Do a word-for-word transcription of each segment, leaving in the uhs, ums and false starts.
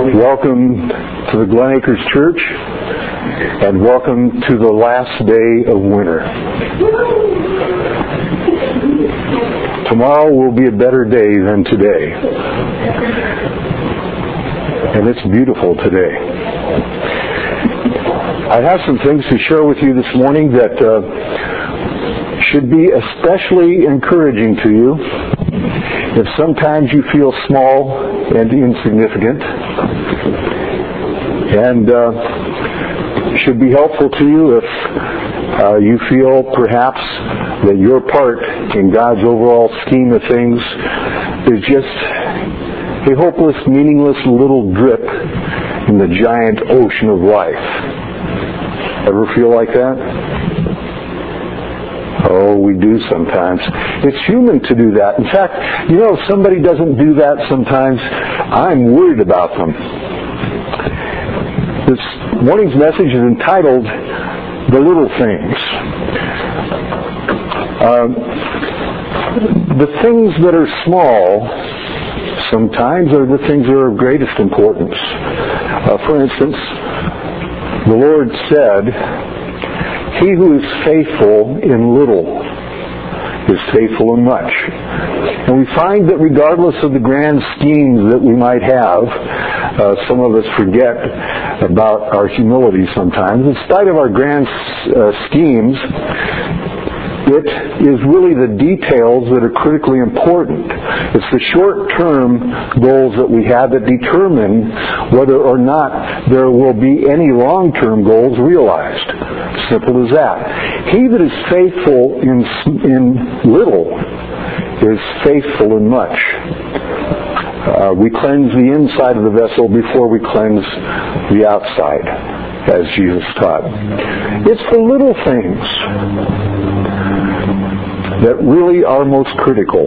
Welcome to the Glen Acres Church, and welcome to the last day of winter. Tomorrow will be a better day than today. And it's beautiful today. I have some things to share with you this morning that uh, should be especially encouraging to you if sometimes you feel small and insignificant, and uh, should be helpful to you if uh, you feel perhaps that your part in God's overall scheme of things is just a hopeless, meaningless little drip in the giant ocean of life. Ever feel like that? Oh, we do sometimes. It's human to do that. In fact, you know, if somebody doesn't do that sometimes, I'm worried about them. This morning's message is entitled, The Little Things. Um, the things that are small sometimes are the things that are of greatest importance. Uh, for instance, the Lord said, "He who is faithful in little is faithful in much." And we find that regardless of the grand schemes that we might have, uh, some of us forget about our humility sometimes. In spite of our grand uh, schemes, it is really the details that are critically important. It's the short-term goals that we have that determine whether or not there will be any long-term goals realized. Simple as that. He that is faithful in, in little is faithful in much. Uh, we cleanse the inside of the vessel before we cleanse the outside, as Jesus taught. It's the little things that really are most critical.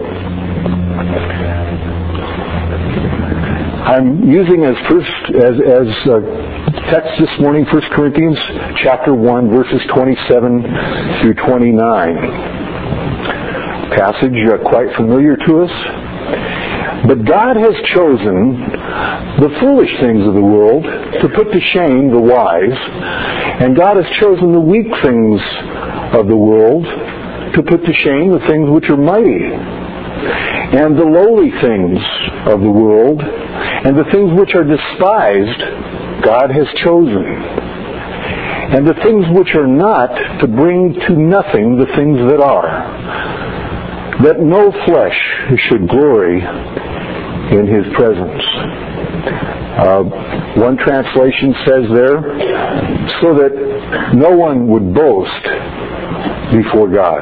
I'm using as first as as uh, text this morning First Corinthians chapter one, verses twenty-seven through twenty-nine. Passage uh, quite familiar to us. But God has chosen the foolish things of the world to put to shame the wise, and God has chosen the weak things of the world to put to shame the things which are mighty, and the lowly things of the world, and the things which are despised, God has chosen, and the things which are not, to bring to nothing the things that are, that no flesh should glory in His presence. Uh, one translation says there, so that no one would boast before God.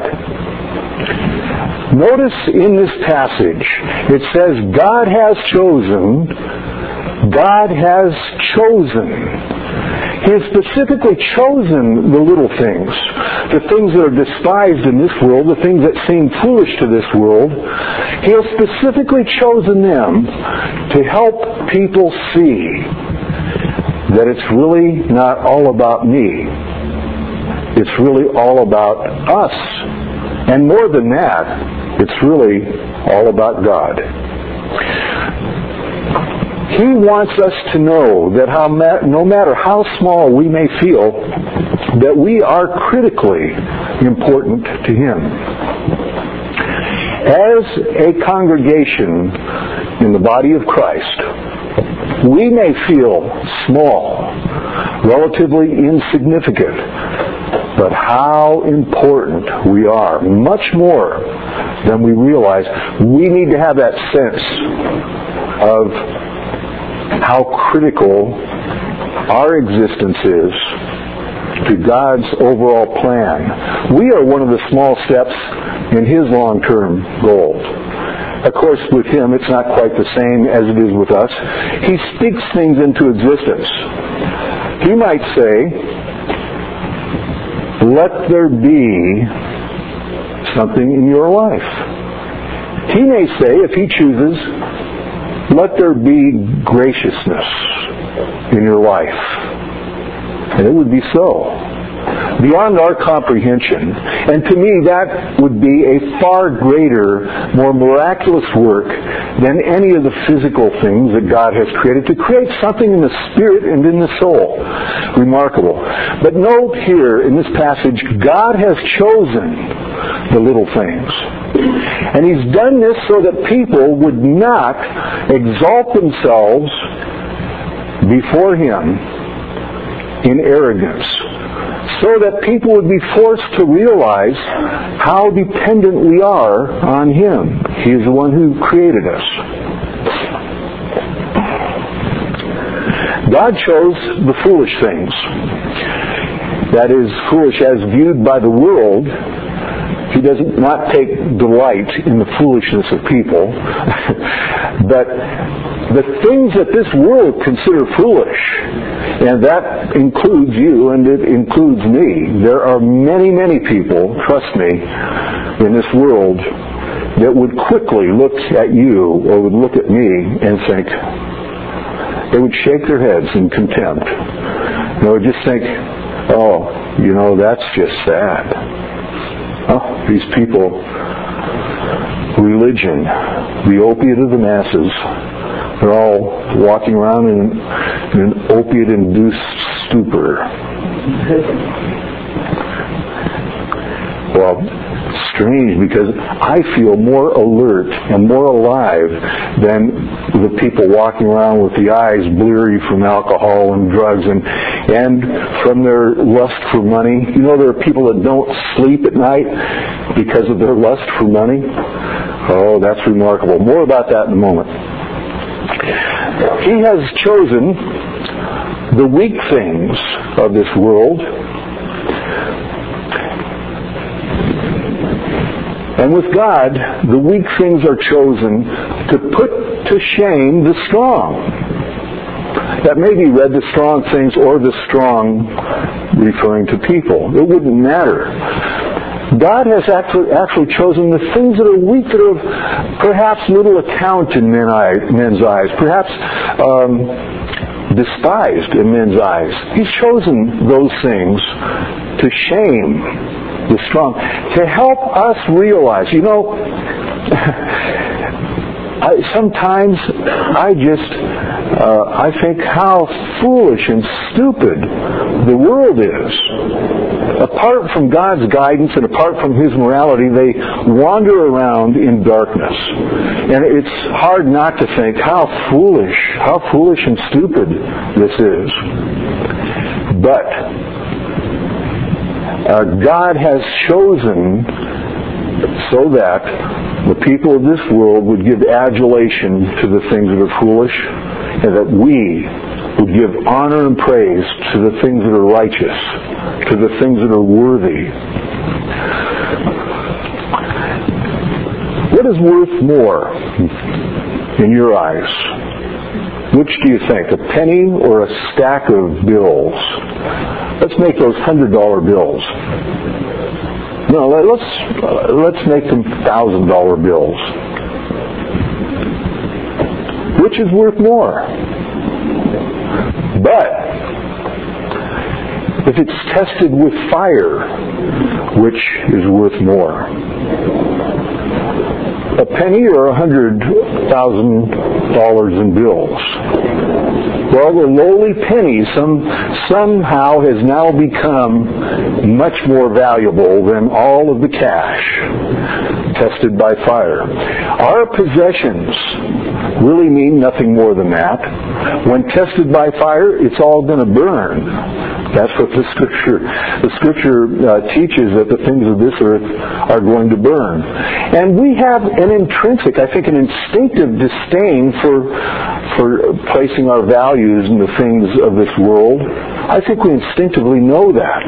Notice in this passage, it says God has chosen, God has chosen. He has specifically chosen the little things, the things that are despised in this world, the things that seem foolish to this world. He has specifically chosen them to help people see that it's really not all about me. It's really all about us. And more than that, it's really all about God. He wants us to know that how ma- no matter how small we may feel, that we are critically important to Him. As a congregation in the body of Christ, we may feel small, relatively insignificant, but how important we are, much more than we realize. We need to have that sense of how critical our existence is to God's overall plan. We are one of the small steps in His long-term goals. Of course, with Him, it's not quite the same as it is with us. He speaks things into existence. He might say, let there be something in your life. He may say, if He chooses, let there be graciousness in your life. And it would be so. beyond our comprehension. And to me, that would be a far greater, more miraculous work than any of the physical things that God has created, to create something in the spirit and in the soul. Remarkable. But note here in this passage, God has chosen the little things. And He's done this so that people would not exalt themselves before Him in arrogance, so that people would be forced to realize how dependent we are on Him. He is the one who created us. God chose the foolish things. That is, foolish as viewed by the world. He does not take delight in the foolishness of people. But the things that this world consider foolish, and that includes you and it includes me. There are many, many people, trust me, in this world that would quickly look at you or would look at me and think, they would shake their heads in contempt. They would just think, oh, you know, that's just sad. Oh, these people, religion, the opiate of the masses, they're all walking around in, in an opiate-induced stupor. Well, strange, because I feel more alert and more alive than the people walking around with the eyes bleary from alcohol and drugs and and from their lust for money. You know, there are people that don't sleep at night because of their lust for money. Oh, that's remarkable. More about that in a moment. He has chosen the weak things of this world, and with God, the weak things are chosen to put to shame the strong. That may be read the strong things or the strong referring to people. It wouldn't matter. God has actually, actually chosen the things that are weak, that are perhaps little account in men eye, men's eyes, perhaps um, despised in men's eyes. He's chosen those things to shame the strong, to help us realize, you know, I, sometimes I just, uh, I think how foolish and stupid the world is. Apart from God's guidance and apart from His morality, they wander around in darkness. And it's hard not to think how foolish, how foolish and stupid this is. But Uh, God has chosen so that the people of this world would give adulation to the things that are foolish, and that we would give honor and praise to the things that are righteous, to the things that are worthy. What is worth more in your eyes? Which do you think, a penny or a stack of bills? Let's make those hundred dollar bills. No, let's let's make them thousand dollar bills. Which is worth more? But if it's tested with fire, which is worth more? A penny or a hundred thousand dollars in bills? Well, the lowly penny some, somehow has now become much more valuable than all of the cash tested by fire. Our possessions really mean nothing more than that. When tested by fire, it's all going to burn. That's what the Scripture the Scripture uh, teaches, that the things of this earth are going to burn. And we have an intrinsic, I think, an instinctive disdain for for placing our values in the things of this world. I think we instinctively know that.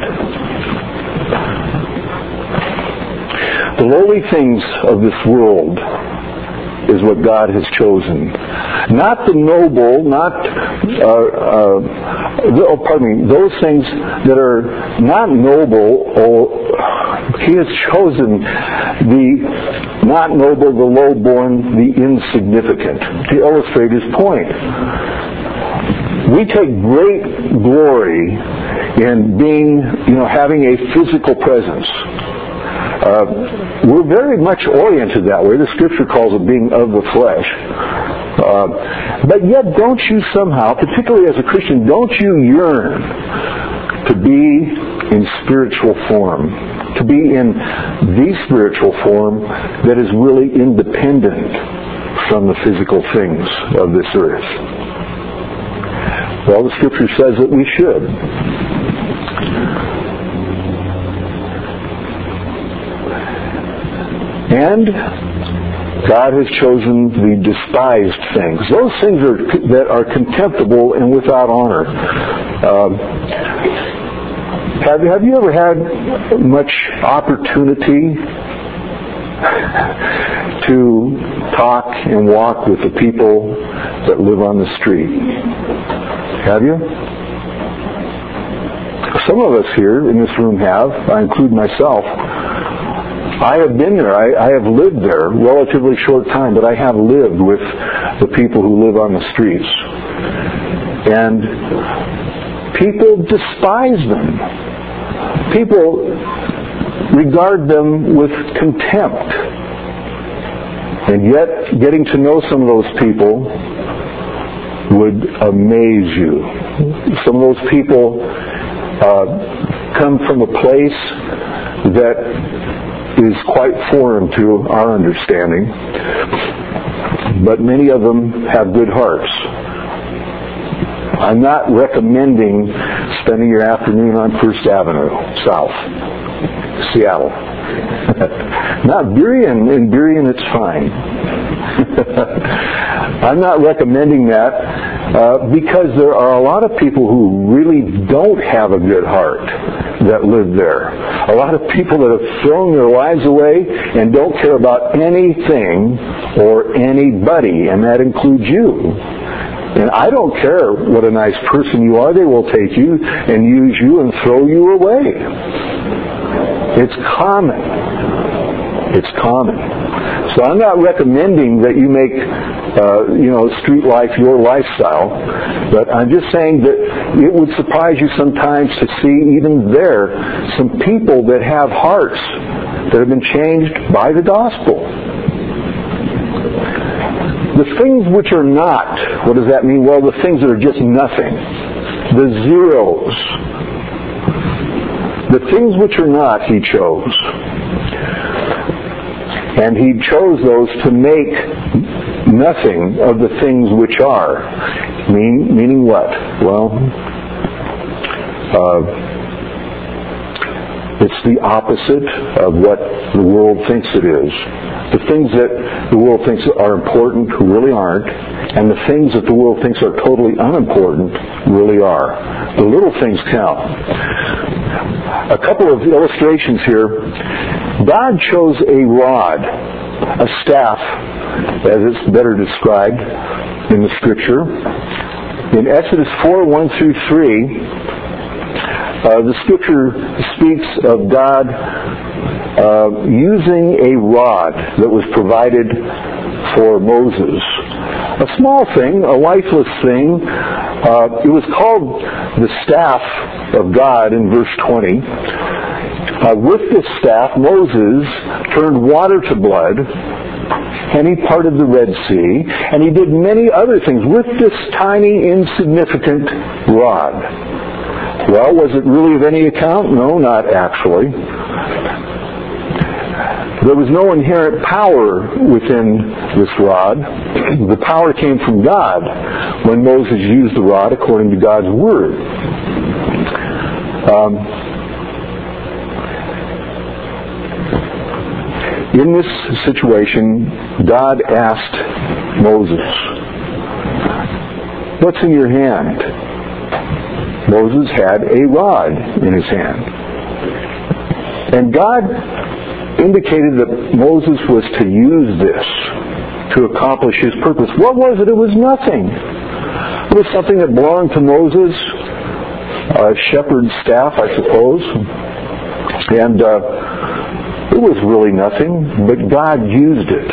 The lowly things of this world is what God has chosen. Not the noble, not, uh, uh, oh, pardon me, those things that are not noble, or He has chosen the not noble, the low-born, the insignificant, to illustrate His point. We take great glory in being, you know, having a physical presence. Uh, we're very much oriented that way. The Scripture calls it being of the flesh. Uh, but yet don't you somehow, particularly as a Christian, don't you yearn to be in spiritual form, to be in the spiritual form that is really independent from the physical things of this earth? Well, the Scripture says that we should. And God has chosen the despised things. Those things are, that are contemptible and without honor. Um, have, have you ever had much opportunity to talk and walk with the people that live on the street? Have you? Some of us here in this room have. I include myself. I have been there. I, I have lived there, relatively short time, but I have lived with the people who live on the streets. And people despise them. People regard them with contempt. And yet, getting to know some of those people would amaze you. Some of those people uh, come from a place that is quite foreign to our understanding, but many of them have good hearts. I'm not recommending spending your afternoon on First Avenue South, Seattle. Not Burien. In Burien it's fine. I'm not recommending that uh, because there are a lot of people who really don't have a good heart that live there. A lot of people that have thrown their lives away and don't care about anything or anybody, and that includes you. And I don't care what a nice person you are, they will take you and use you and throw you away. It's common. It's common. So I'm not recommending that you make, uh, you know, street life your lifestyle, but I'm just saying that it would surprise you sometimes to see even there some people that have hearts that have been changed by the gospel. The things which are not, what does that mean? Well, the things that are just nothing. The zeros. The things which are not, he chose. And he chose those to make nothing of the things which are. Mean, meaning what? Well, uh, it's the opposite of what the world thinks it is. The things that the world thinks are important really aren't, and the things that the world thinks are totally unimportant really are. The little things count. A couple of illustrations here. God chose a rod, a staff, as it's better described in the Scripture. In Exodus four, one through three, uh, the Scripture speaks of God uh, using a rod that was provided for Moses. A small thing, a lifeless thing. Uh, it was called the staff of God in verse twenty. Uh, with this staff, Moses turned water to blood, and he parted the Red Sea, and he did many other things with this tiny, insignificant rod. Well, was it really of any account? No, not actually. There was no inherent power within this rod. The power came from God when Moses used the rod according to God's Word. Um, In this situation, God asked Moses, "What's in your hand?" Moses had a rod in his hand. And God indicated that Moses was to use this to accomplish his purpose. What was it? It was nothing. It was something that belonged to Moses, a shepherd's staff, I suppose. And uh, it was really nothing, but God used it.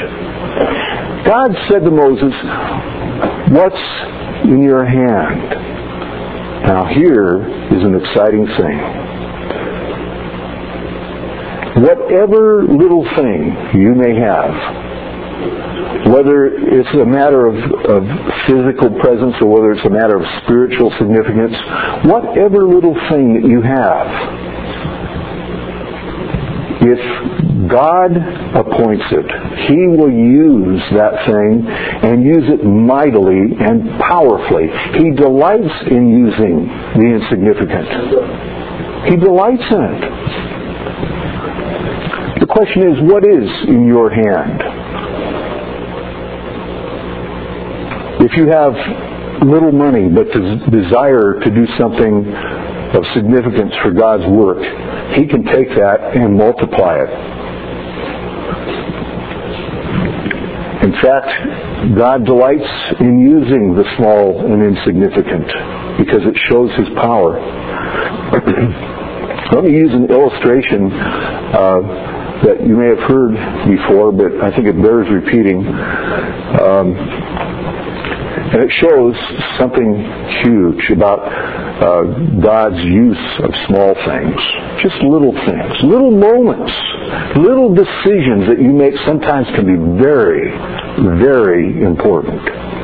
God said to Moses, "What's in your hand?" Now here is an exciting thing. Whatever little thing you may have, whether it's a matter of, of physical presence or whether it's a matter of spiritual significance, whatever little thing that you have, if God appoints it, He will use that thing and use it mightily and powerfully. He delights in using the insignificant. He delights in it. The question is, what is in your hand? If you have little money but des- desire to do something of significance for God's work, He can take that and multiply it. In fact, God delights in using the small and insignificant because it shows His power. Let me use an illustration uh, that you may have heard before, but I think it bears repeating. Um, And it shows something huge about uh, God's use of small things. Just little things. Little moments. Little decisions that you make sometimes can be very, very important.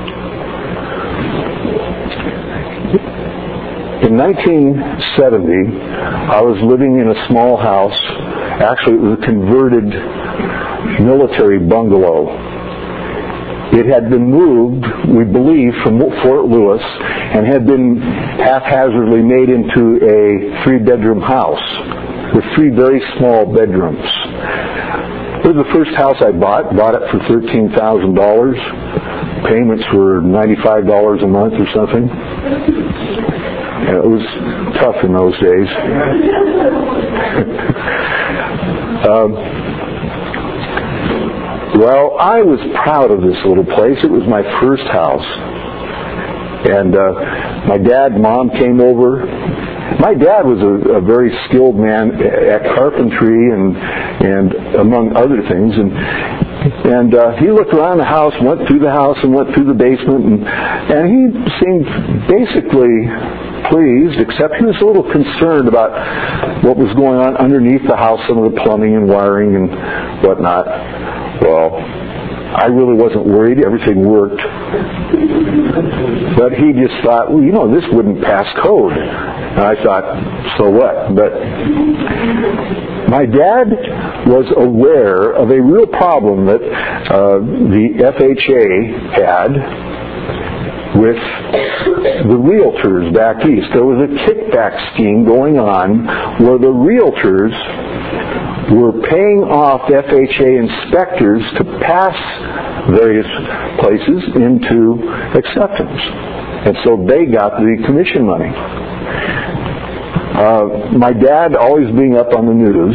In nineteen seventy, I was living in a small house. Actually, it was a converted military bungalow. It had been moved, we believe, from Fort Lewis and had been haphazardly made into a three-bedroom house with three very small bedrooms. It was the first house I bought. Bought it for thirteen thousand dollars. Payments were ninety-five dollars a month or something. Yeah, it was tough in those days. um, Well, I was proud of this little place. It was my first house. And uh, my dad and mom came over. My dad was a, a very skilled man at carpentry and and among other things. And and uh, he looked around the house, went through the house, and went through the basement. And, and he seemed basically pleased, except he was a little concerned about what was going on underneath the house, some of the plumbing and wiring and whatnot. Well, I really wasn't worried. Everything worked. But he just thought, well, you know, this wouldn't pass code. And I thought, so what? But my dad was aware of a real problem that uh, the F H A had with the realtors back east. There was a kickback scheme going on where the realtors were paying off F H A inspectors to pass various places into acceptance. And so they got the commission money. Uh, my dad, always being up on the news,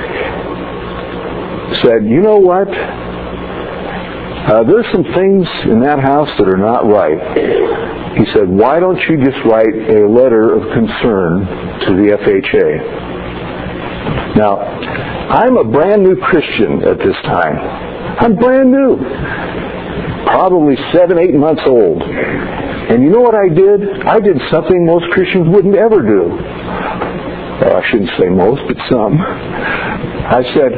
said, you know what? Uh, there's some things in that house that are not right. He said, why don't you just write a letter of concern to the F H A? Now, I'm a brand new Christian at this time. I'm brand new. Probably seven, eight months old. And you know what I did? I did something most Christians wouldn't ever do. Well, I shouldn't say most, but some. I said,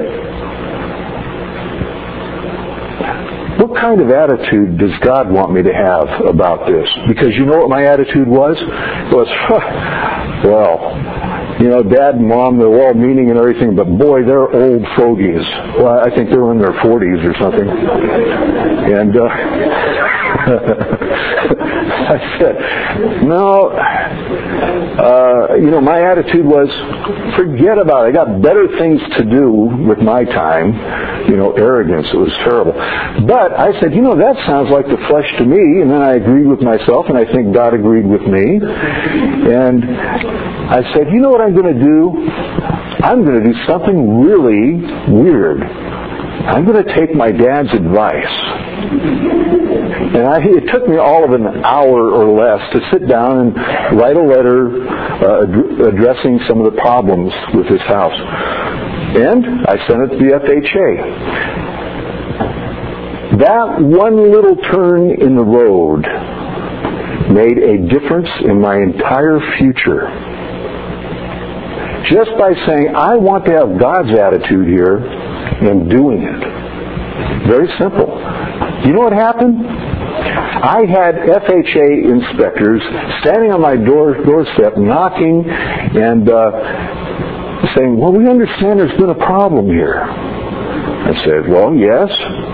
what kind of attitude does God want me to have about this? Because you know what my attitude was? It was, huh, well, you know, Dad and Mom, they're all meaning and everything, but boy, they're old fogies. Well, I think they're in their forties or something. And uh, I said, no, uh, you know, my attitude was, forget about it. I got better things to do with my time. You know, arrogance. It was terrible. But I said, you know, that sounds like the flesh to me. And then I agreed with myself, and I think God agreed with me. And I said, you know what I'm going to do? I'm going to do something really weird. I'm going to take my dad's advice. And I, it took me all of an hour or less to sit down and write a letter uh, ad- addressing some of the problems with this house. And I sent it to the F H A. That one little turn in the road made a difference in my entire future. Just by saying, I want to have God's attitude here and doing it. Very simple. You know what happened? I had F H A inspectors standing on my door doorstep knocking and uh, saying, well, we understand there's been a problem here. I said, well, yes.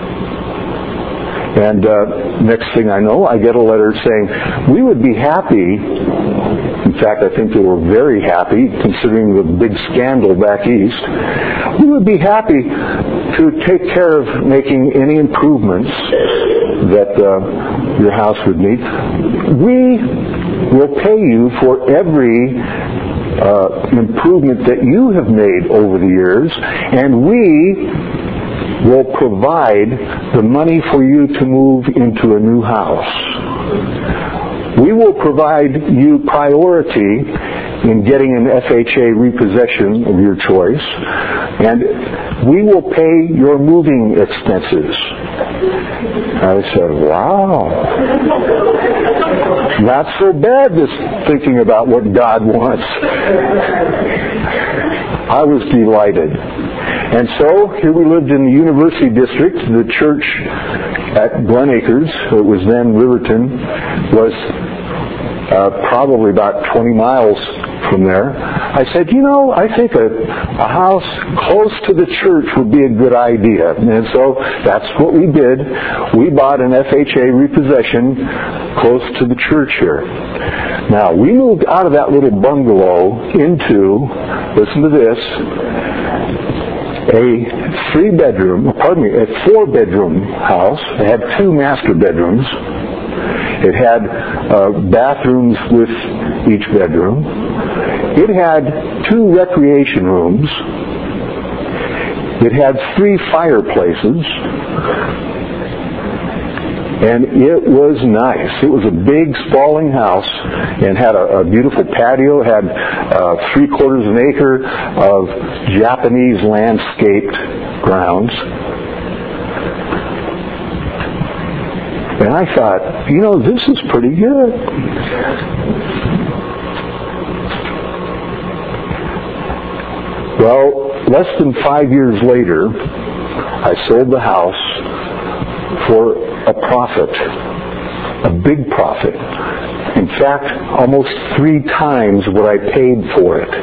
And uh, next thing I know, I get a letter saying, we would be happy, in fact, I think they were very happy, considering the big scandal back east, we would be happy to take care of making any improvements that uh, your house would need. We will pay you for every uh, improvement that you have made over the years, and we will provide the money for you to move into a new house. We will provide you priority in getting an F H A repossession of your choice, and we will pay your moving expenses. I said, wow. Not so bad, this thinking about what God wants. I was delighted. And so, here we lived in the University District. The church at Glen Acres, it was then Riverton, was uh, probably about twenty miles from there. I said, you know, I think a, a house close to the church would be a good idea. And so, that's what we did. We bought an F H A repossession close to the church here. Now, we moved out of that little bungalow into, listen to this, a three-bedroom, pardon me, a four-bedroom house. It had two master bedrooms. It had uh, bathrooms with each bedroom. It had two recreation rooms. It had three fireplaces. And it was nice. It was a big, sprawling house and had a, a beautiful patio, had uh, three quarters of an acre of Japanese landscaped grounds. And I thought, you know, this is pretty good. Well, less than five years later, I sold the house for a profit, a big profit. In fact, almost three times what I paid for it.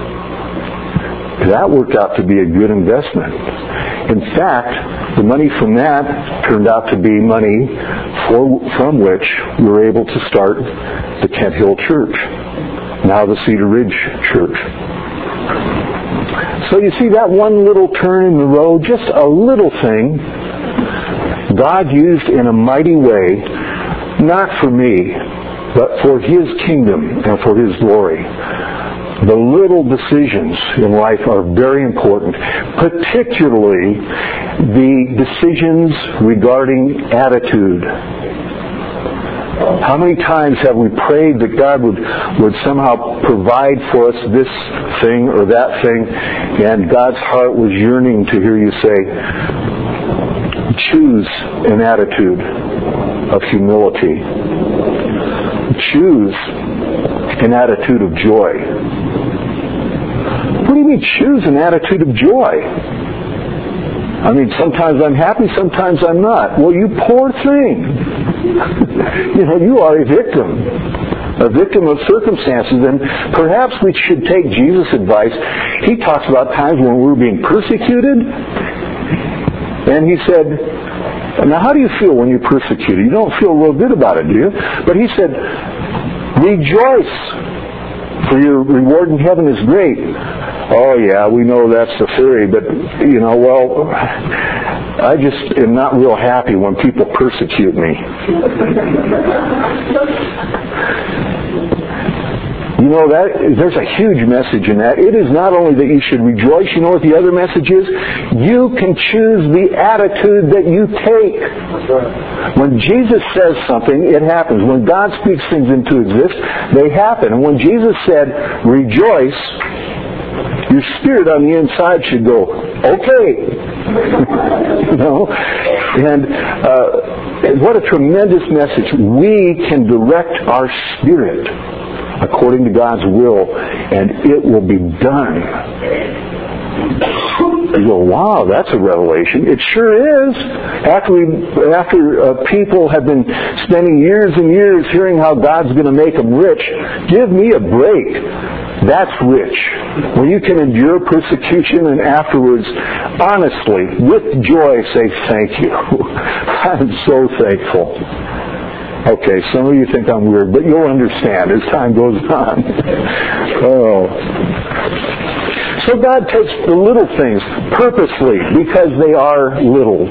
That worked out to be a good investment. In fact, the money from that turned out to be money for, from which we were able to start the Kent Hill Church, now the Cedar Ridge Church. So you see that one little turn in the road, just a little thing, God used in a mighty way, not for me, but for His kingdom and for His glory. The little decisions in life are very important, particularly the decisions regarding attitude. How many times have we prayed that God would, would somehow provide for us this thing or that thing, and God's heart was yearning to hear you say, choose an attitude of humility. Choose an attitude of joy. What do you mean, choose an attitude of joy? I mean, sometimes I'm happy, sometimes I'm not. Well, you poor thing. You know, you are a victim. A victim of circumstances. And perhaps we should take Jesus' advice. He talks about times when we're being persecuted. And he said, now how do you feel when you're persecuted? You don't feel real good about it, do you? But he said, rejoice, for your reward in heaven is great. Oh yeah, we know that's the theory, but, you know, well, I just am not real happy when people persecute me. You know, that there's a huge message in that. It is not only that you should rejoice. You know what the other message is? You can choose the attitude that you take. When Jesus says something, it happens. When God speaks things into existence, they happen. And when Jesus said, rejoice, your spirit on the inside should go, okay. You know? And uh, And what a tremendous message. We can direct our spirit according to God's will, and it will be done. You go, wow, that's a revelation. It sure is. After we, after uh, people have been spending years and years hearing how God's going to make them rich, give me a break. That's rich. When you can endure persecution and afterwards, honestly, with joy, say thank you. I'm so thankful. Okay, some of you think I'm weird, but you'll understand as time goes on. Oh. So God takes the little things purposely because they are little.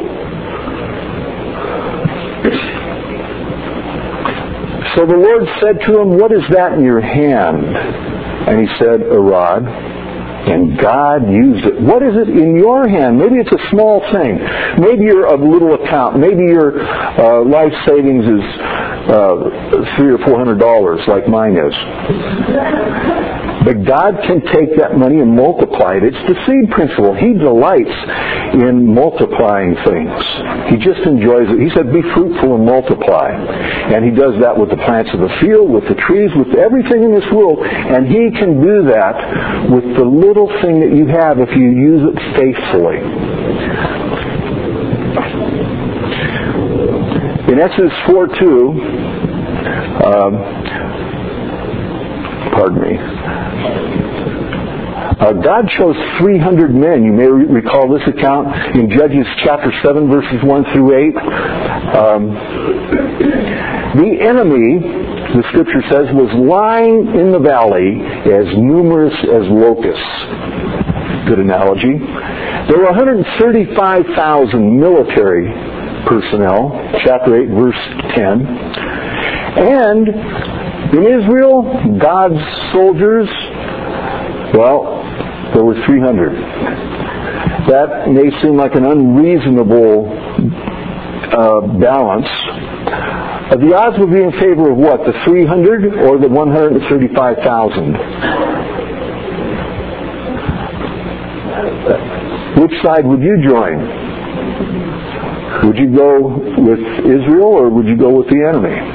So the Lord said to him, "What is that in your hand?" And he said, "A rod." And God used it. What is it in your hand? Maybe it's a small thing. Maybe you're of little account. Maybe your uh, life savings is uh, three or four hundred dollars, like mine is. But God can take that money and multiply it. It's the seed principle. He delights in multiplying things. He just enjoys it. He said, "Be fruitful and multiply." And He does that with the plants of the field, with the trees, with everything in this world. And He can do that with the little thing that you have if you use it faithfully. In Exodus four two, um, pardon me, Uh, God chose three hundred men. You may re- recall this account in Judges chapter seven, verses one through eight. Um, the enemy, the Scripture says, was lying in the valley as numerous as locusts. Good analogy. There were one hundred thirty-five thousand military personnel, chapter eight, verse ten. And in Israel, God's soldiers, well, there were three hundred. That may seem like an unreasonable uh, balance. Uh, the odds would be in favor of what? The three hundred or the one hundred thirty-five thousand? Which side would you join? Would you go with Israel or would you go with the enemy?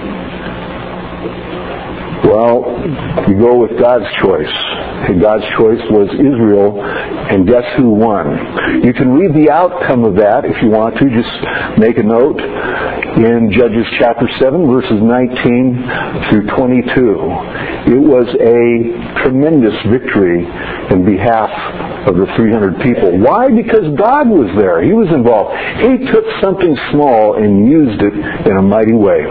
Well, you go with God's choice. And God's choice was Israel, and guess who won? You can read the outcome of that if you want to. Just make a note in Judges chapter seven, verses nineteen through twenty-two. It was a tremendous victory in behalf of the three hundred people. Why? Because God was there. He was involved. He took something small and used it in a mighty way.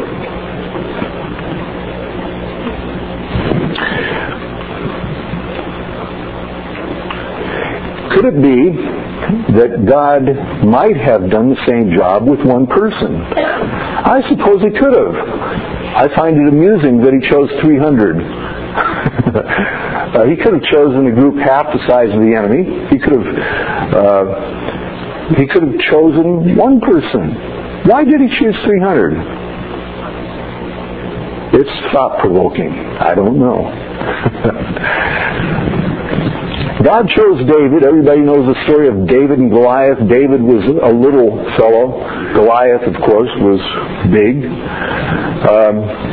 Could it be that God might have done the same job with one person? I suppose He could have. I find it amusing that He chose three hundred. uh, he could have chosen a group half the size of the enemy. He could have. Uh, he could have chosen one person. Why did He choose three hundred? It's thought-provoking. I don't know. God chose David. Everybody knows the story of David and Goliath. David was a little fellow. Goliath, of course, was big. Um,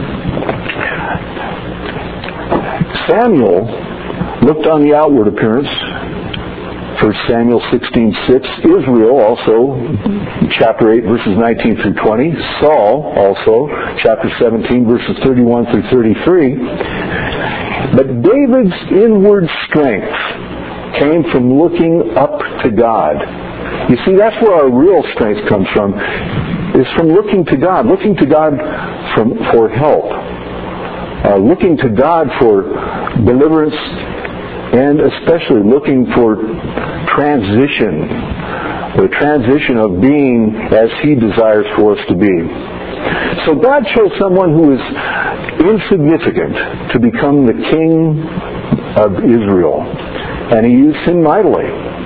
Samuel looked on the outward appearance. First Samuel sixteen six. Israel also, chapter eight, verses nineteen through twenty. Saul also, chapter seventeen, verses thirty-one through thirty-three. But David's inward strength came from looking up to God. You see, that's where our real strength comes from, is from looking to God, looking to God from, for help, uh, looking to God for deliverance, and especially looking for transition, the transition of being as He desires for us to be. So God chose someone who is insignificant to become the king of Israel. And He used him mightily.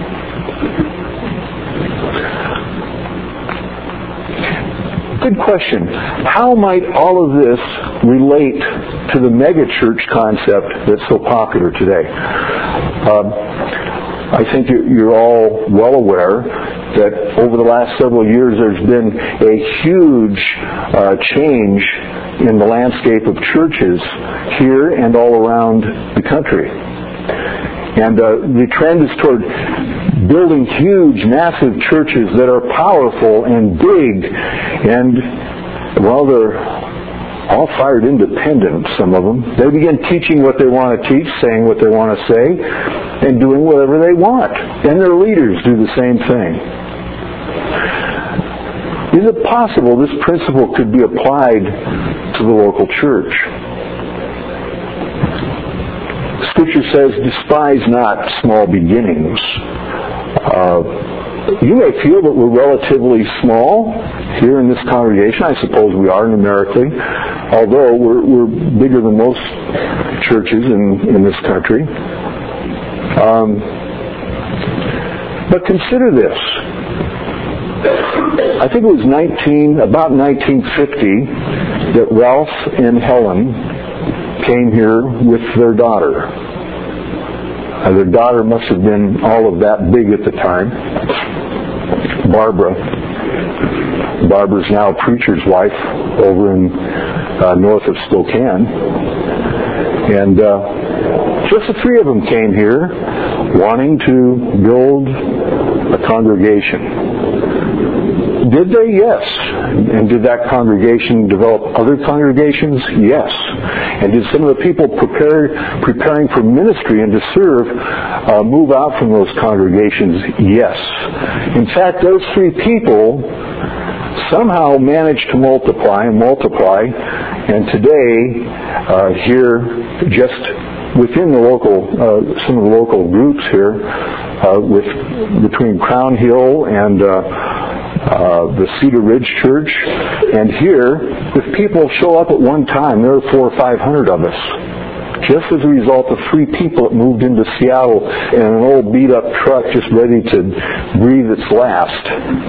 Good question. How might all of this relate to the megachurch concept that's so popular today? Um, I think you're all well aware that over the last several years there's been a huge uh, change in the landscape of churches here and all around the country. And uh, the trend is toward building huge, massive churches that are powerful and big, and, well, they're all fired independent, some of them. They begin teaching what they want to teach, saying what they want to say, and doing whatever they want. And their leaders do the same thing. Is it possible this principle could be applied to the local church? Scripture says, despise not small beginnings. Uh, you may feel that we're relatively small here in this congregation. I suppose we are numerically, although we're, we're bigger than most churches in, in this country. Um, but consider this. I think it was nineteen, about nineteen fifty that Ralph and Helen came here with their daughter. Uh, their daughter must have been all of that big at the time. Barbara. Barbara's now a preacher's wife over in uh, north of Spokane. And uh, just the three of them came here wanting to build a congregation. Did they? Yes. And did that congregation develop other congregations? Yes. And did some of the people prepare, preparing for ministry and to serve uh, move out from those congregations? Yes. In fact, those three people somehow managed to multiply and multiply, and today, uh, here, just within the local, uh, some of the local groups here, uh, with between Crown Hill and uh, Uh, the Cedar Ridge Church, and here, if people show up at one time, there are four or five hundred of us. Just as a result of three people that moved into Seattle in an old beat-up truck just ready to breathe its last.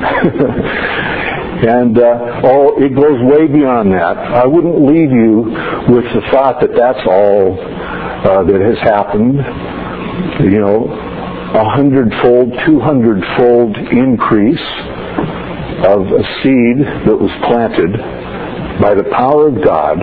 And, uh, oh, it goes way beyond that. I wouldn't leave you with the thought that that's all uh, that has happened. You know, a hundredfold, two hundredfold increase of a seed that was planted by the power of God,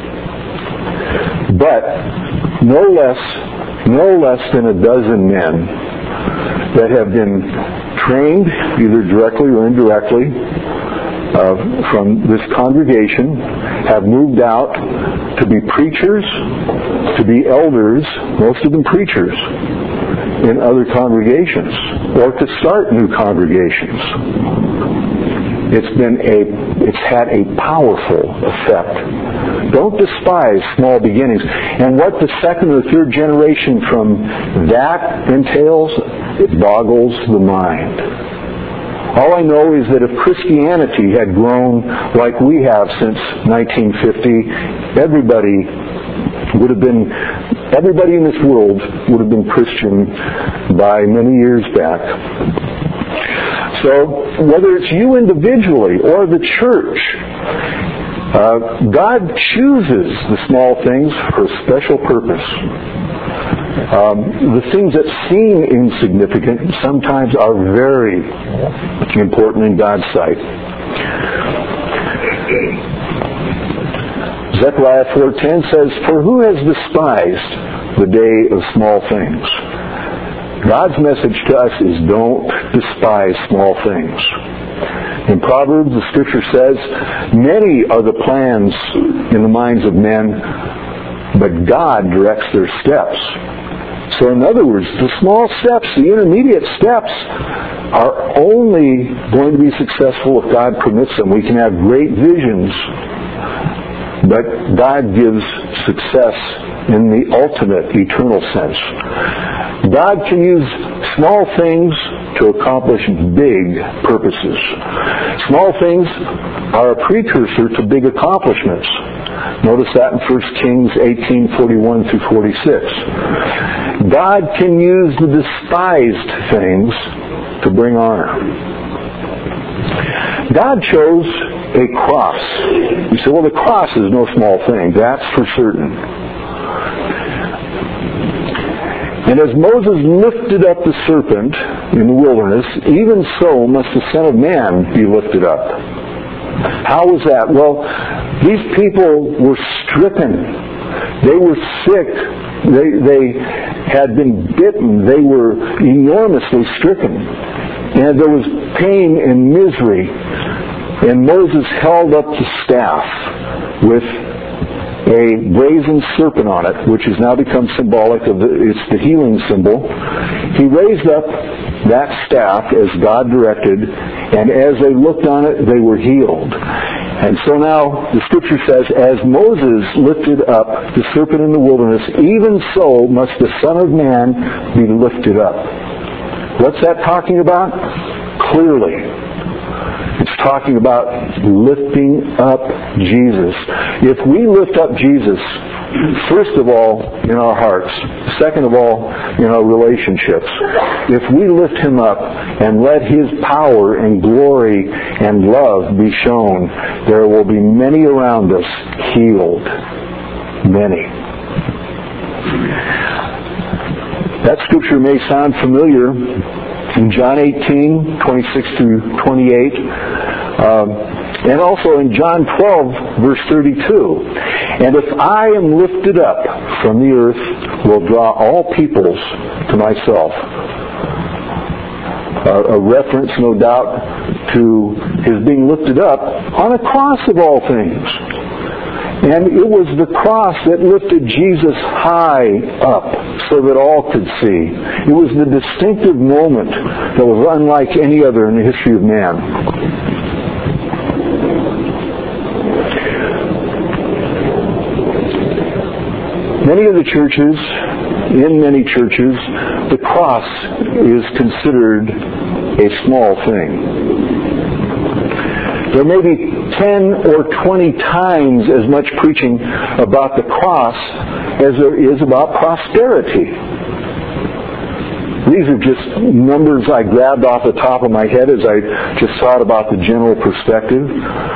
but no less, no less than a dozen men that have been trained, either directly or indirectly, uh, from this congregation, have moved out to be preachers, to be elders, most of them preachers, in other congregations, or to start new congregations. It's been a, it's had a powerful effect. Don't despise small beginnings. And what the second or third generation from that entails, it boggles the mind. All I know is that if Christianity had grown like we have since nineteen fifty, everybody would have been, everybody in this world would have been Christian by many years back. So, whether it's you individually or the church, uh, God chooses the small things for a special purpose. Um, the things that seem insignificant sometimes are very important in God's sight. Zechariah four ten says, "For who has despised the day of small things?" God's message to us is don't despise small things. In Proverbs, the Scripture says, many are the plans in the minds of men, but God directs their steps. So in other words, the small steps, the intermediate steps, are only going to be successful if God permits them. We can have great visions, but God gives success in the ultimate eternal sense. God can use small things to accomplish big purposes. Small things are a precursor to big accomplishments. Notice that in First Kings eighteen forty-one through forty-six. God can use the despised things to bring honor. God chose a cross. You say, well, the cross is no small thing. That's for certain. And as Moses lifted up the serpent in the wilderness, even so must the Son of Man be lifted up. How was that? Well, these people were stricken. They were sick. They, they had been bitten. They were enormously stricken. And there was pain and misery. And Moses held up the staff with a brazen serpent on it, which has now become symbolic of the, it's the healing symbol. He raised up that staff as God directed, and as they looked on it, they were healed. And so now the Scripture says, as Moses lifted up the serpent in the wilderness, even so must the Son of Man be lifted up. What's that talking about? Clearly, it's talking about lifting up Jesus. If we lift up Jesus, first of all, in our hearts, second of all, in our relationships, if we lift Him up and let His power and glory and love be shown, there will be many around us healed. Many. That scripture may sound familiar. In John eighteen, twenty-six through twenty-eight, um, and also in John twelve, verse thirty-two. And if I am lifted up from the earth, will draw all peoples to myself. Uh, a reference, no doubt, to His being lifted up on a cross of all things. And it was the cross that lifted Jesus high up so that all could see. It was the distinctive moment that was unlike any other in the history of man. Many of the churches, in many churches, the cross is considered a small thing. There may be ten or twenty times as much preaching about the cross as there is about prosperity. These are just numbers I grabbed off the top of my head as I just thought about the general perspective.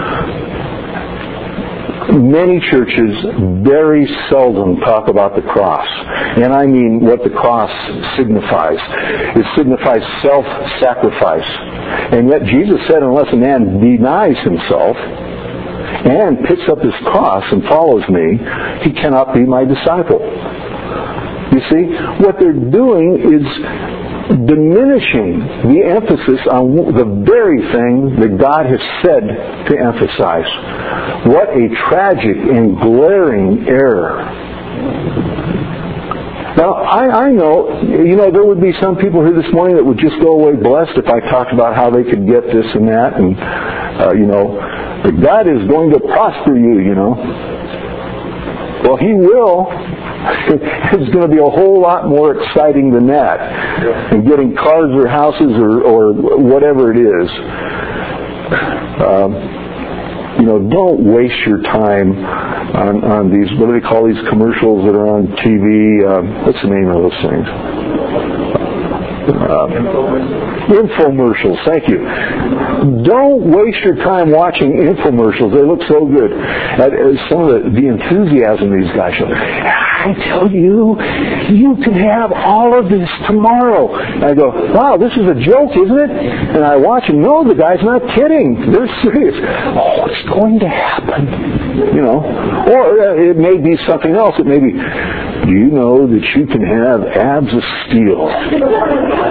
Many churches very seldom talk about the cross. And I mean what the cross signifies. It signifies self-sacrifice. And yet Jesus said, unless a man denies himself and picks up his cross and follows me, he cannot be my disciple. You see, what they're doing is diminishing the emphasis on the very thing that God has said to emphasize. What a tragic and glaring error. Now, I, I know, you know, there would be some people here this morning that would just go away blessed if I talked about how they could get this and that, and, uh, you know, that God is going to prosper you, you know. Well, He will. It's going to be a whole lot more exciting than that. And getting cars or houses or, or whatever it is. Um, you know, don't waste your time on, on these, what do they call these commercials that are on T V? Um, what's the name of those things? Uh, infomercials, thank you. Don't waste your time watching infomercials. They look so good. Uh, some of the, the enthusiasm these guys show. I tell you, you can have all of this tomorrow. And I go, wow, this is a joke, isn't it? And I watch and no, the guy's not kidding. They're serious. Oh, it's going to happen. You know. Or uh, it may be something else. It may be, do you know that you can have abs of steel?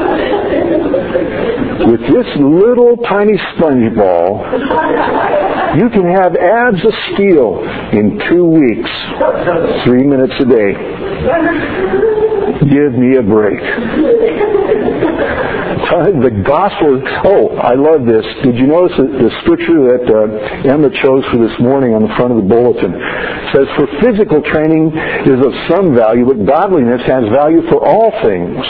With this little tiny sponge ball, you can have abs of steel in two weeks, three minutes a day. Give me a break. The gospel, oh, I love this. Did you notice the, the scripture that uh, Emma chose for this morning on the front of the bulletin? It says, for physical training is of some value, but godliness has value for all things.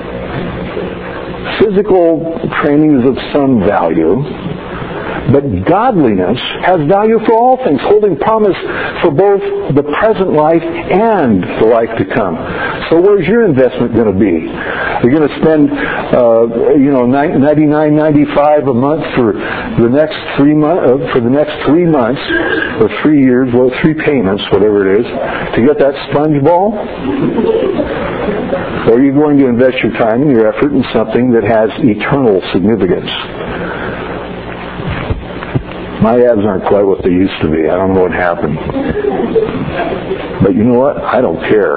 Physical training is of some value, but godliness has value for all things, holding promise for both the present life and the life to come. So where's your investment going to be? You're going to spend, uh, you know, ninety-nine ninety-five a month for the next three months, uh, for the next three months or three years, well, three payments, whatever it is, to get that sponge ball. Or are you going to invest your time and your effort in something that has eternal significance? My abs aren't quite what they used to be. I don't know what happened. But you know what? I don't care.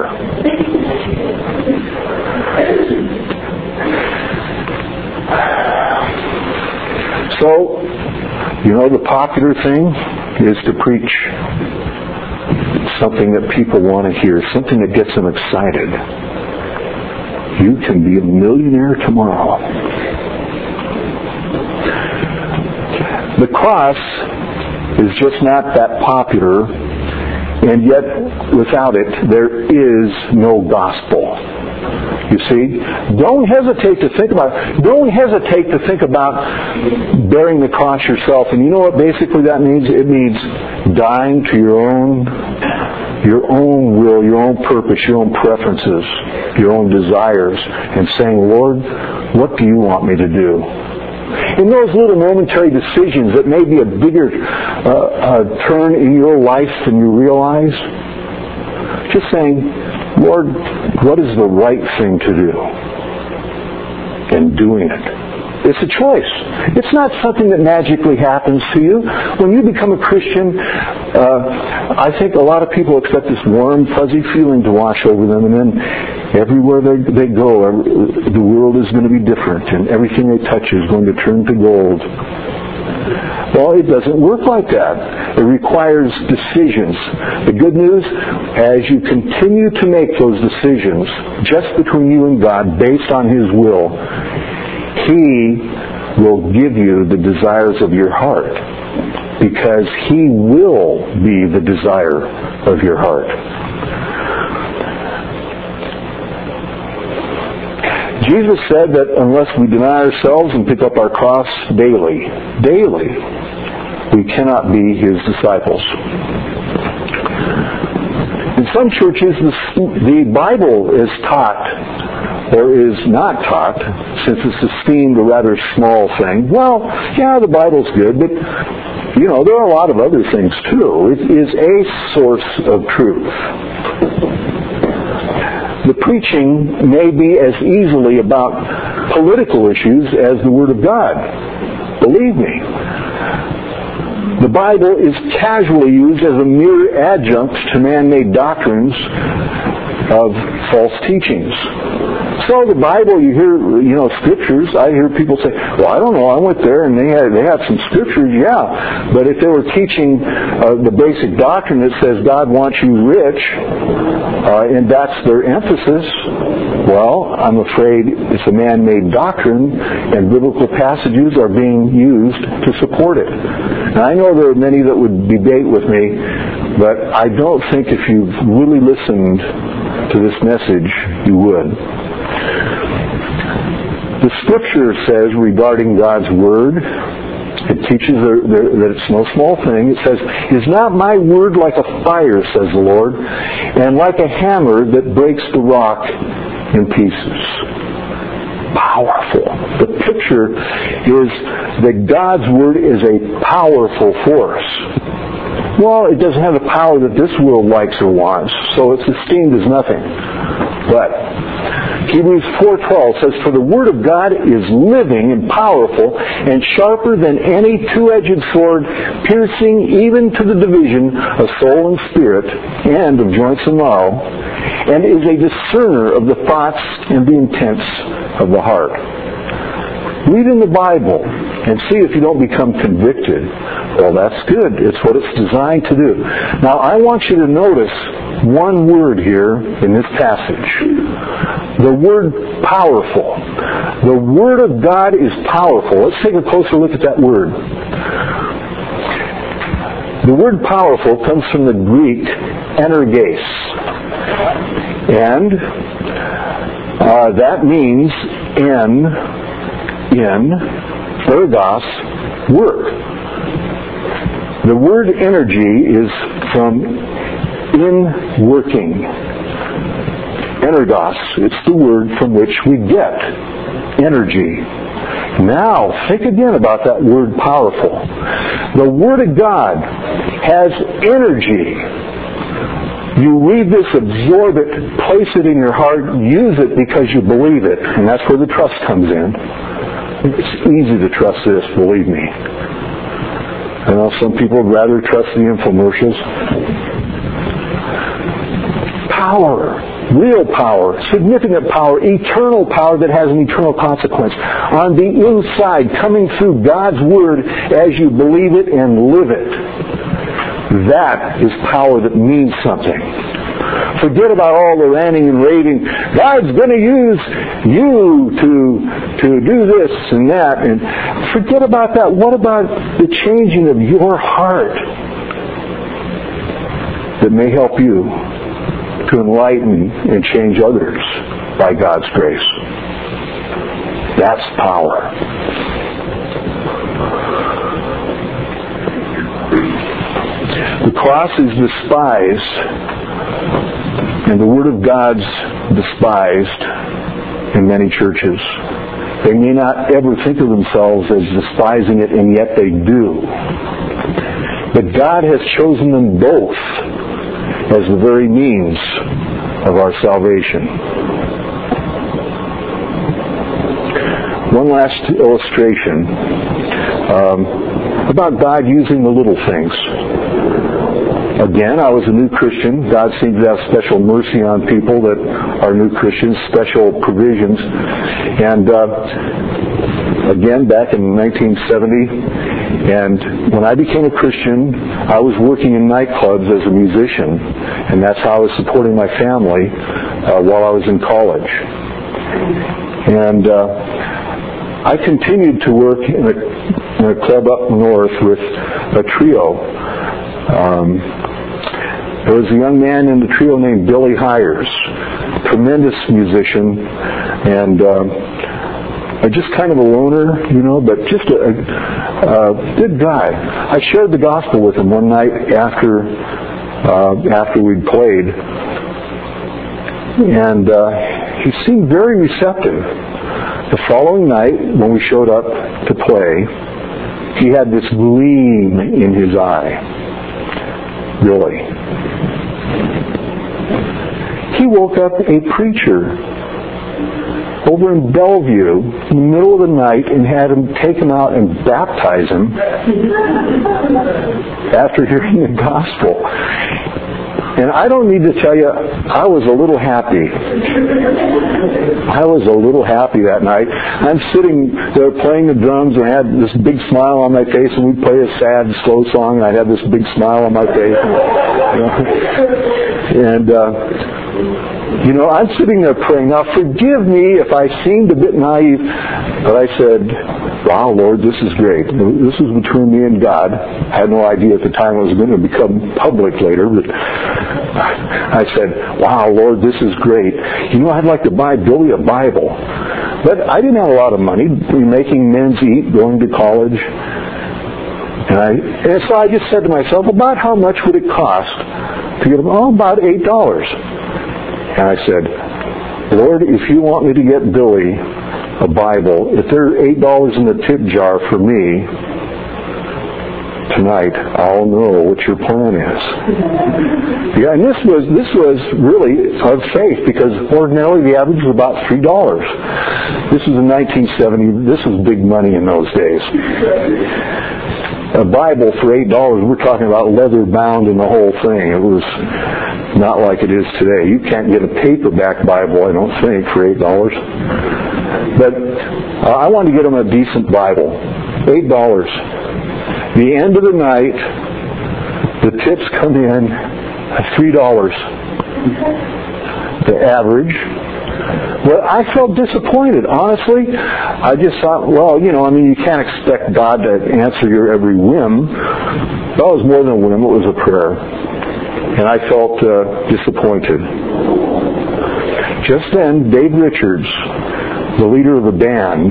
So, you know, the popular thing is to preach something that people want to hear, something that gets them excited. You can be a millionaire tomorrow. The cross is just not that popular, and yet without it, there is no gospel. You see, don't hesitate to think about it. Don't hesitate to think about bearing the cross yourself. And you know what basically that means? It means dying to your own, your own will, your own purpose, your own preferences, your own desires, and saying, Lord, what do you want me to do? In those little momentary decisions that may be a bigger uh, uh, turn in your life than you realize, just saying, Lord, what is the right thing to do? And doing it. It's a choice. It's not something that magically happens to you. When you become a Christian, uh, I think a lot of people expect this warm, fuzzy feeling to wash over them, and then everywhere they, they go, every, the world is going to be different, and everything they touch is going to turn to gold. Well, it doesn't work like that. It requires decisions. The good news, as you continue to make those decisions just between you and God based on His will, He will give you the desires of your heart, because He will be the desire of your heart. Jesus said that unless we deny ourselves and pick up our cross daily, daily, we cannot be His disciples. In some churches, the Bible is taught, or is not taught, since it's esteemed a rather small thing. Well, yeah, the Bible's good, but, you know, there are a lot of other things too. It is a source of truth. The preaching may be as easily about political issues as the Word of God. Believe me. The Bible is casually used as a mere adjunct to man-made doctrines of false teachings. So the Bible, you hear, you know, scriptures. I hear people say, well, I don't know, I went there and they had, they have some scriptures, yeah. But if they were teaching uh, the basic doctrine that says God wants you rich, uh, and that's their emphasis, well, I'm afraid it's a man-made doctrine, and biblical passages are being used to support it. Now, I know there are many that would debate with me, but I don't think if you've really listened to this message, you would. The Scripture says regarding God's Word, it teaches that it's no small thing. It says, "Is not my word like a fire, says the Lord, and like a hammer that breaks the rock in pieces?" Powerful. The picture is that God's Word is a powerful force. Well, it doesn't have the power that this world likes or wants, so it's esteemed as nothing. But Hebrews four twelve says, "For the Word of God is living and powerful and sharper than any two-edged sword, piercing even to the division of soul and spirit and of joints and marrow, and is a discerner of the thoughts and the intents of the heart." Read in the Bible and see if you don't become convicted. Well, that's good. It's what it's designed to do. Now, I want you to notice one word here in this passage. The word powerful. The Word of God is powerful. Let's take a closer look at that word. The word powerful comes from the Greek energes. And uh, that means en, in, ergos, work. The word energy is from in working. Energos. It's the word from which we get energy. Now, think again about that word powerful. The Word of God has energy. You read this, absorb it, place it in your heart, use it because you believe it. And that's where the trust comes in. It's easy to trust this, believe me. I know some people would rather trust the infomercials. Power. Real power, significant power, eternal power that has an eternal consequence. On the inside, coming through God's Word as you believe it and live it. That is power that means something. Forget about all the ranting and raving. God's going to use you to, to do this and that. And forget about that. What about the changing of your heart that may help you to enlighten and change others by God's grace? That's power. The cross is despised, and the Word of God's despised in many churches. They may not ever think of themselves as despising it, and yet they do. But God has chosen them both as the very means of our salvation. One last illustration um, about God using the little things. Again, I was a new Christian. God seems to have special mercy on people that are new Christians, special provisions. And uh, again, back in nineteen seventy, and when I became a Christian, I was working in nightclubs as a musician, and that's how I was supporting my family uh, while I was in college. And uh, I continued to work in a, in a club up north with a trio. Um, there was a young man in the trio named Billy Hires, tremendous musician, and uh, just kind of a loner, you know, but just a, a, a good guy. I shared the gospel with him one night after uh, after we'd played, and uh, he seemed very receptive. The following night, when we showed up to play, he had this gleam in his eye. Really. He woke up a preacher over in Bellevue in the middle of the night and had him take him out and baptize him after hearing the gospel. And I don't need to tell you, I was a little happy. I was a little happy that night. I'm sitting there playing the drums, and I had this big smile on my face, and we'd play a sad, slow song, and I'd have this big smile on my face. And, you know, and uh, you know, I'm sitting there praying. Now, forgive me if I seemed a bit naive, but I said, wow, Lord, this is great. This is between me and God. I had no idea at the time it was going to become public later, but I said, wow, Lord, this is great. You know, I'd like to buy Billy a Bible. But I didn't have a lot of money. We were making men's eat, going to college. And, I, and so I just said to myself, about how much would it cost to get him? Oh, about eight dollars. And I said, Lord, if you want me to get Billy a Bible, if there's eight dollars in the tip jar for me tonight, I'll know what your plan is. Yeah, and this was this was really of faith, because ordinarily the average was about three dollars. This was in nineteen seventy. This was big money in those days. A Bible for eight dollars, we're talking about leather bound and the whole thing. It was not like it is today. You can't get a paperback Bible, I don't think, for eight dollars. But uh, I wanted to get them a decent Bible. Eight dollars. The end of the night, the tips come in at three dollars. The average. Well, I felt disappointed, honestly. I just thought, well, you know, I mean, you can't expect God to answer your every whim. That was more than a whim, it was a prayer. And I felt uh, disappointed. Just then, Dave Richards, the leader of the band,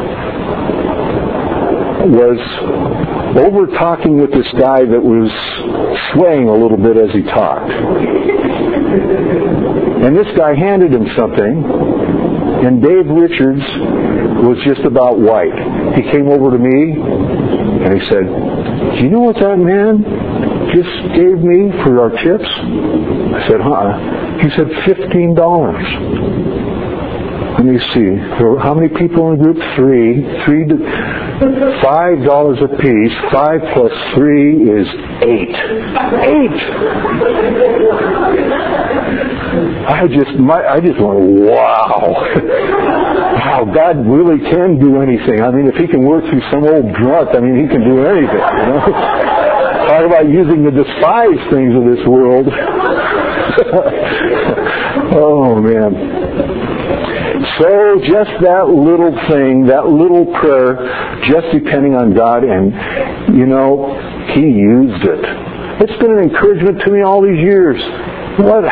was over talking with this guy that was swaying a little bit as he talked. And this guy handed him something, and Dave Richards was just about white. He came over to me, and he said, "Do you know what that man just gave me for our tips?" I said, "Huh?" He said, fifteen dollars. Let me see. How many people in the group? Three. Three to five dollars a piece. Five plus three is eight. Eight. I just, my, I just went, wow. Wow, God really can do anything. I mean, if He can work through some old drunk, I mean, He can do anything. You know? Talk about using the despised things of this world. Oh man. So just that little thing, that little prayer, just depending on God, and, you know, He used it. It's been an encouragement to me all these years. What?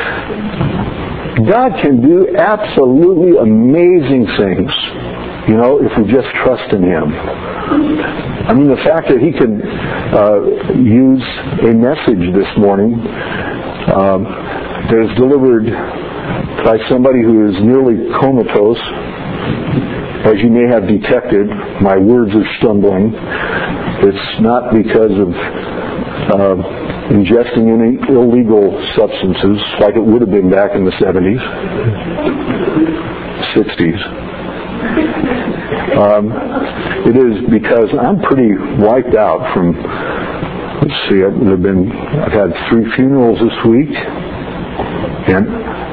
God can do absolutely amazing things, you know, if we just trust in Him. I mean, the fact that He could uh, use a message this morning um, that is delivered by somebody who is nearly comatose. As you may have detected, my words are stumbling. It's not because of uh, ingesting any illegal substances like it would have been back in the seventies, sixties. Um, it is because I'm pretty wiped out from, let's see, I've, there have been, I've had three funerals this week, and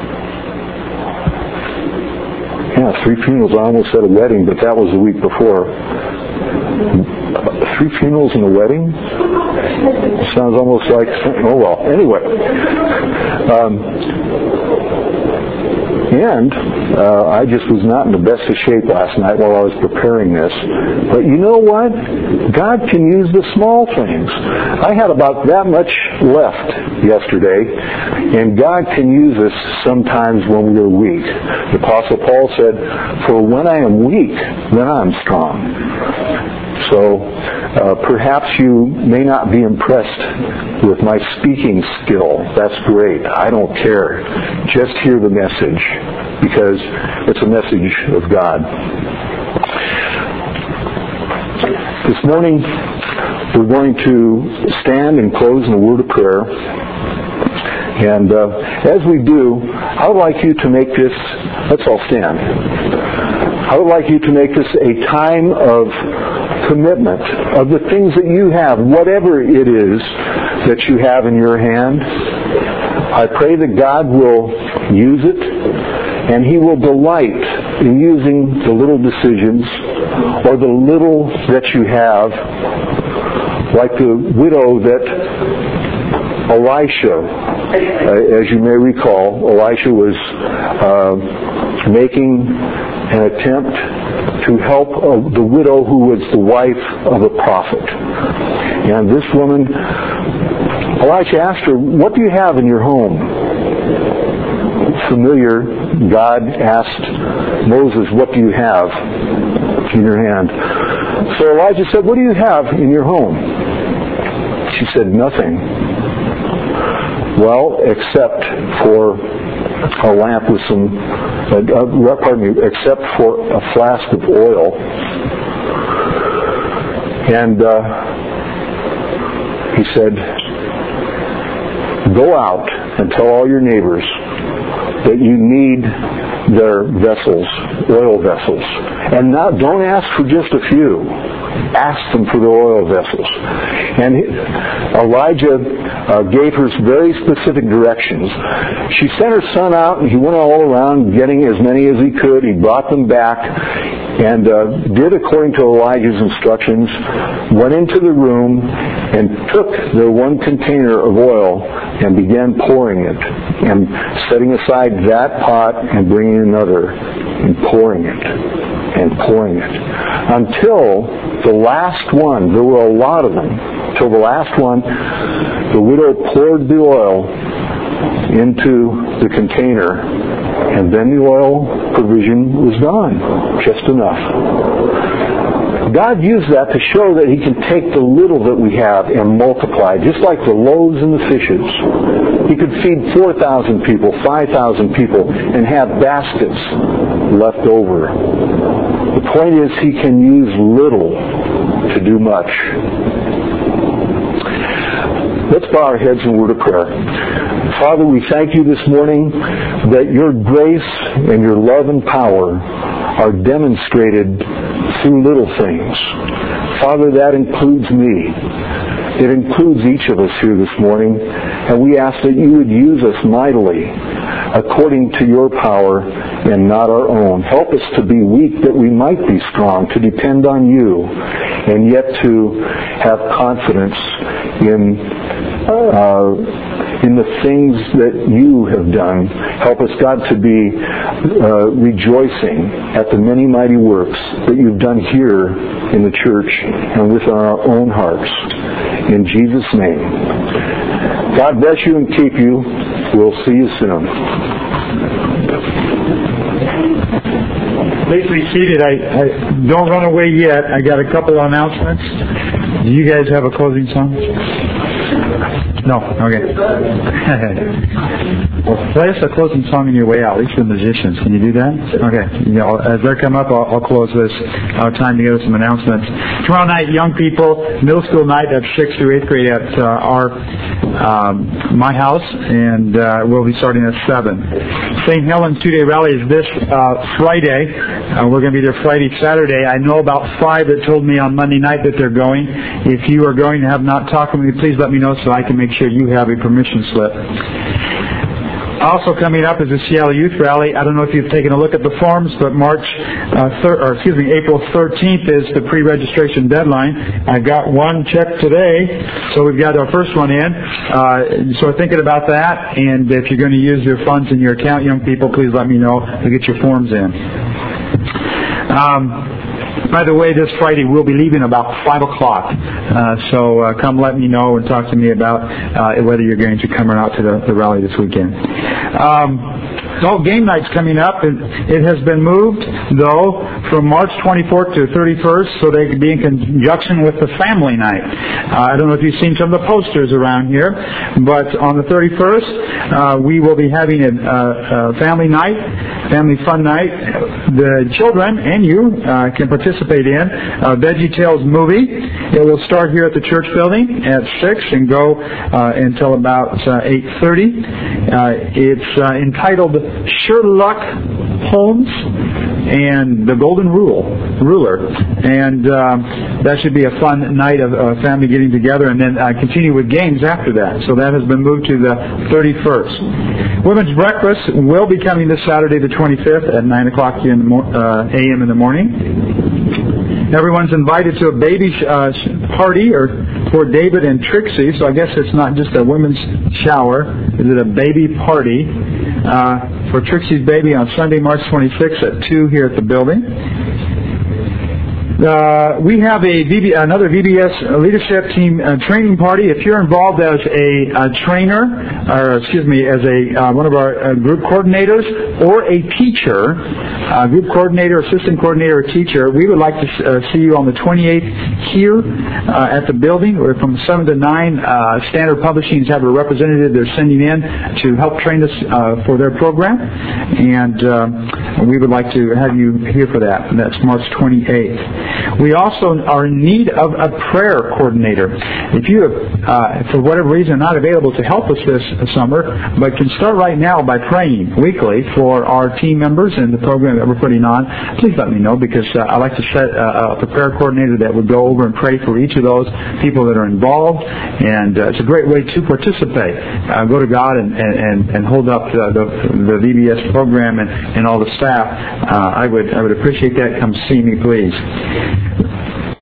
Yeah, three funerals. I almost said a wedding, but that was the week before. Three funerals and a wedding? Sounds almost like, oh well. Anyway. Um, and uh, I just was not in the best of shape last night while I was preparing this. But you know what? God can use the small things. I had about that much left yesterday, and God can use us sometimes when we're weak. The Apostle Paul said, "For when I am weak, then I'm strong." So uh, perhaps you may not be impressed with my speaking skill. That's great. I don't care. Just hear the message, because it's a message of God. This morning, we're going to stand and close in a word of prayer. And uh, as we do, I would like you to make this, let's all stand. I would like you to make this a time of commitment of the things that you have, whatever it is that you have in your hand. I pray that God will use it, and He will delight in using the little decisions or the little that you have, like the widow that Elisha, uh, as you may recall, Elisha was uh, making an attempt to help uh, the widow who was the wife of a prophet. And this woman, Elisha asked her, "What do you have in your home?" Familiar, God asked Moses, "What do you have in your hand?" So Elijah said, "What do you have in your home?" She said, "Nothing. Well, except for a lamp with some, uh, uh, pardon me, except for a flask of oil." And uh, he said, "Go out and tell all your neighbors that you need their vessels, oil vessels. And now don't ask for just a few. Ask them for the oil vessels." And Elijah uh, gave her very specific directions. She sent her son out, and he went all around getting as many as he could. He brought them back and uh, did according to Elijah's instructions, went into the room and took the one container of oil and began pouring it, and setting aside that pot and bringing another and pouring it and pouring it until the last one, there were a lot of them, until the last one, the widow poured the oil into the container, and then the oil provision was gone, just enough. God used that to show that He can take the little that we have and multiply, just like the loaves and the fishes. He could feed four thousand people, five thousand people, and have baskets left over. The point is, He can use little to do much. Let's bow our heads in a word of prayer. Father, we thank You this morning that Your grace and Your love and power are demonstrated through little things. Father, that includes me. It includes each of us here this morning, and we ask that You would use us mightily according to Your power and not our own. Help us to be weak that we might be strong, to depend on You, and yet to have confidence in uh, in the things that You have done. Help us, God, to be uh, rejoicing at the many mighty works that You've done here in the church and within our own hearts. In Jesus' name. God bless you and keep you. We'll see you soon. Please be seated. I, I don't run away yet. I got a couple of announcements. Do you guys have a closing song? No? Okay. Well, play us a closing song on your way out, at least for the musicians. Can you do that? Okay. You know, as they come up, I'll, I'll close this uh, time to give us some announcements. Tomorrow night, young people, middle school night of sixth through eighth grade at uh, our um, my house, and uh, we'll be starting at seven. Saint Helens two-day rally is this uh, Friday. Uh, we're going to be there Friday, Saturday. I know about five that told me on Monday night that they're going. If you are going and have not talked with me, please let me know so I can make sure you have a permission slip. Also coming up is the Seattle Youth Rally. I don't know if you've taken a look at the forms, but March, uh, thir- or excuse me, April thirteenth is the pre-registration deadline. I got one check today, so we've got our first one in. Uh, so we're thinking about that, and if you're going to use your funds in your account, young people, please let me know to get your forms in. Um, By the way, this Friday we'll be leaving about five o'clock. Uh, so uh, come let me know and talk to me about uh, whether you're going to come or not to the, the rally this weekend. Um, Oh, game night's coming up. It, it has been moved, though, from March twenty-fourth to thirty-first, so they can be in conjunction with the family night. Uh, I don't know if you've seen some of the posters around here, but on the thirty-first, uh, we will be having a, a, a family night, family fun night. The children and you uh, can participate in a Veggie Tales movie. It will start here at the church building at six and go uh, until about uh, eight thirty. Uh, it's uh, entitled Sherlock Holmes and the Golden Rule, Ruler. And um, that should be a fun night of uh, family getting together, and then uh, continue with games after that. So that has been moved to the thirty-first. Women's breakfast will be coming this Saturday the twenty-fifth at nine o'clock in the mo- uh, a m in the morning. Everyone's invited to a baby sh- uh, party or for David and Trixie, so I guess it's not just a women's shower. Is it a baby party uh, for Trixie's baby on Sunday, March twenty-sixth at two here at the building. Uh, we have a V B, another V B S leadership team uh, training party. If you're involved as a, a trainer, or excuse me, as a uh, one of our uh, group coordinators or a teacher, uh, group coordinator, assistant coordinator, or teacher, we would like to uh, see you on the twenty-eighth here uh, at the building. We're from seven to nine. Uh, Standard Publishings have a representative they're sending in to help train us uh, for their program, and uh, we would like to have you here for that. And that's March twenty-eighth. We also are in need of a prayer coordinator. If you have, uh, for whatever reason, not available to help us this summer, but can start right now by praying weekly for our team members and the program that we're putting on, please let me know, because uh, I'd like to set uh, up a prayer coordinator that would go over and pray for each of those people that are involved, and uh, it's a great way to participate. Uh, go to God and, and, and hold up the, the, the V B S program and, and all the staff. Uh, I would I would appreciate that. Come see me, please.